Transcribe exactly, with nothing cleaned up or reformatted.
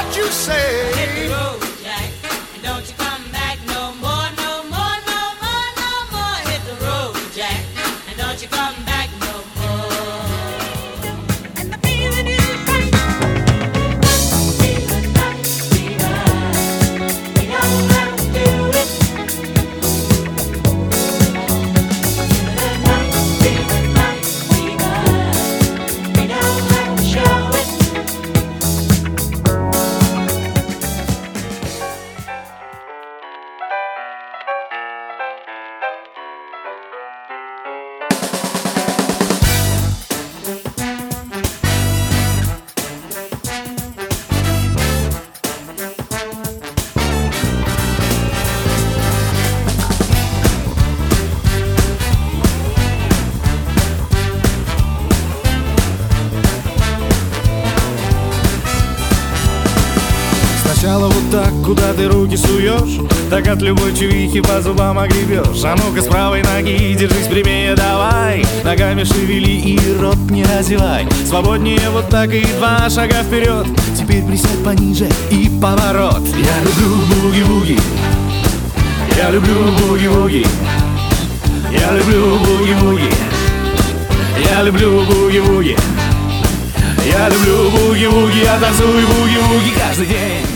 what you say. Hit the road, Jack, and don't you come back no more, no more, no more, no more. Hit the road, Jack, and don't you come back no more. And the feeling is right. Feeling right, feeling right. We know how to do it. Feeling right, feeling right, feeling right. We know how to show it. Сначала вот так, куда ты руки суешь, так от любой чувихи по зубам огребешь. А ну-ка с правой ноги держись прямее, давай. Ногами шевели и рот не разевай. Свободнее вот так и два шага вперед. Теперь присядь пониже и поворот. Я люблю буги-буги, я люблю буги-буги, я люблю буги-буги, я люблю буги-буги, я люблю буги-буги, я танцую буги-буги каждый день.